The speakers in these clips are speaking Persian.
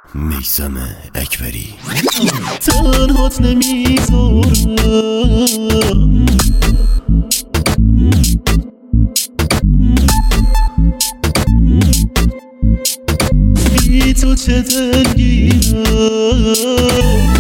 میثم اکبری. تنهات نمیذارم، بی تو چه دلگیرم،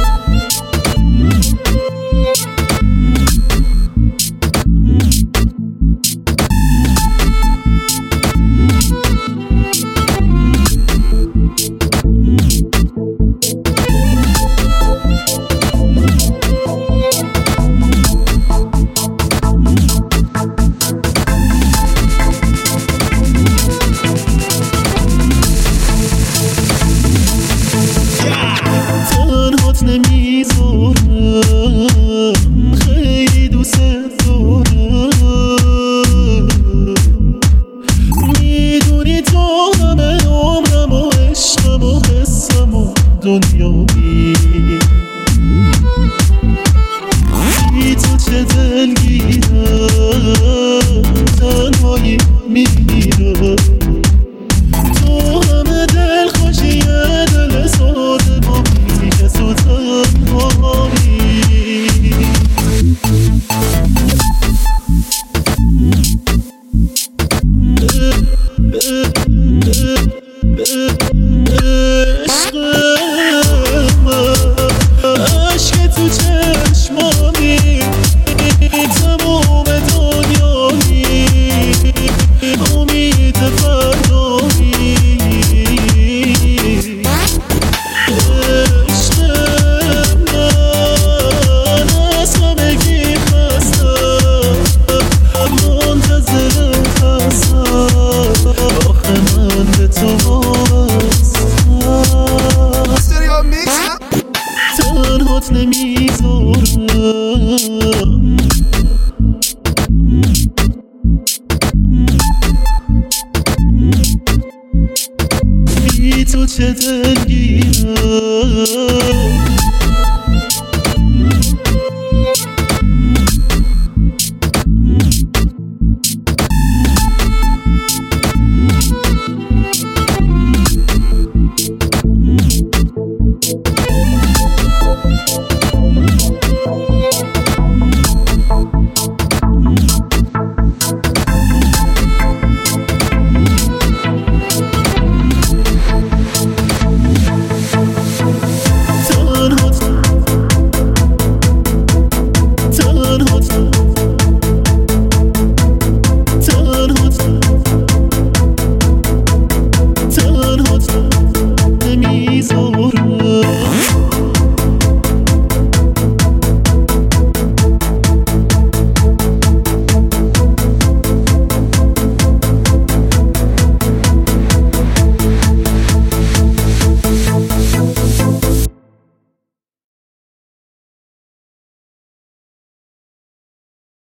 نمیذارم، خیلی دوست دارم، میدونی تو همه عمرم و عشقم و حسم و دنیایی، بی تو چه دلگیرم، تنهایی میمیرم، تو همه دل خوشی دل ساده با پیش تو تنهایی. عشق تو چشمانی تمام دنیایی، امید فردایی، عشق من از همگی خستم، منتظرت هستم، آخه من به تو وابستم، تنهات نمیذارم، بی تو چه دلگیرم.